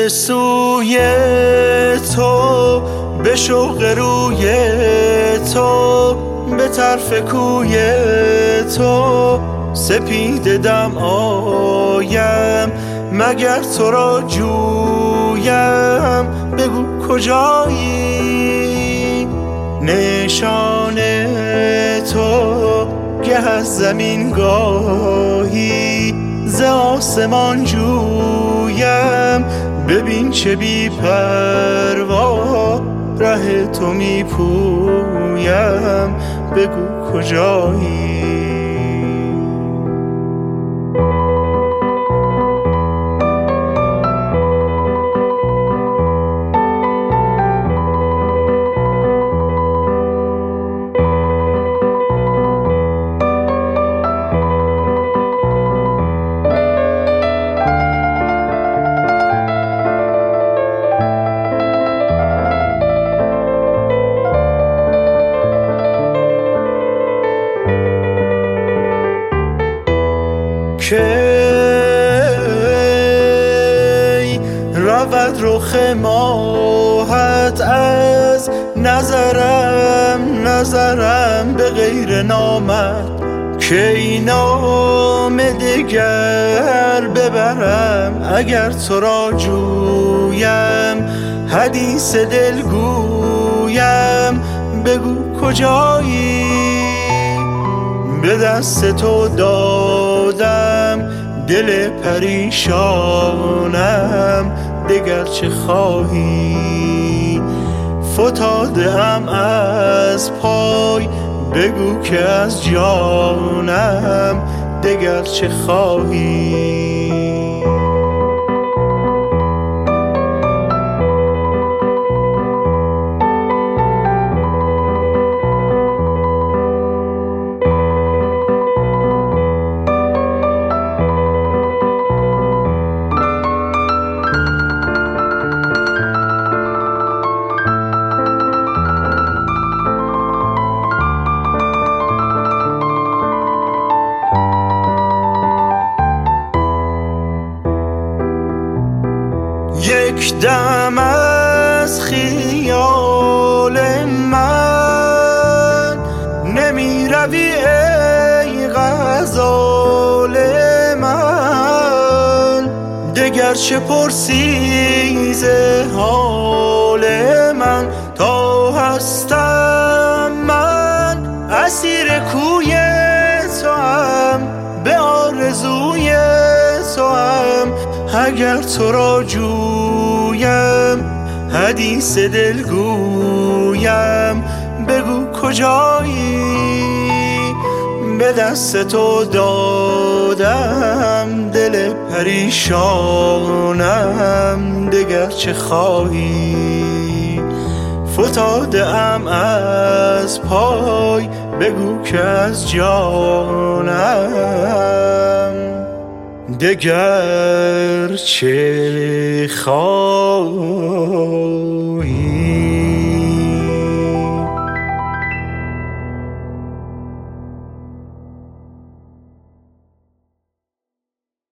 سوی تو، به شوق روی تو، به طرف کوی تو سپیده دم آیم، مگر تو را جویم بگو کجایی؟ نشان تو گه از زمین گاهی ز آسمان جویم، ببین چه بی پروا ره تو می پویم، بگو کجایی؟ کی رود رخ ماهت از نظرم به غیر نامت؟ کی نام دگر ببرم اگر تو را جویم؟ حدیث دل گویم بگو کجایی؟ به دست تو دادم دل پریشانم، دگر چه خواهی؟ فتاده ام از پای بگو که از جانم، دگر چه خواهی؟ یک دم از خیال من نمی روی ای غزال من، دگر چه پرسی ز حال من؟ تا هستم من اسیر کوی تو هم، به آرزوی تو هم، اگر تو را جویم حدیث دل گویم بگو کجایی؟ به دست تو دادم دل پریشانم، دگر چه خواهی؟ فتاده ام از پای بگو که از جانم، دگر چه خواهی؟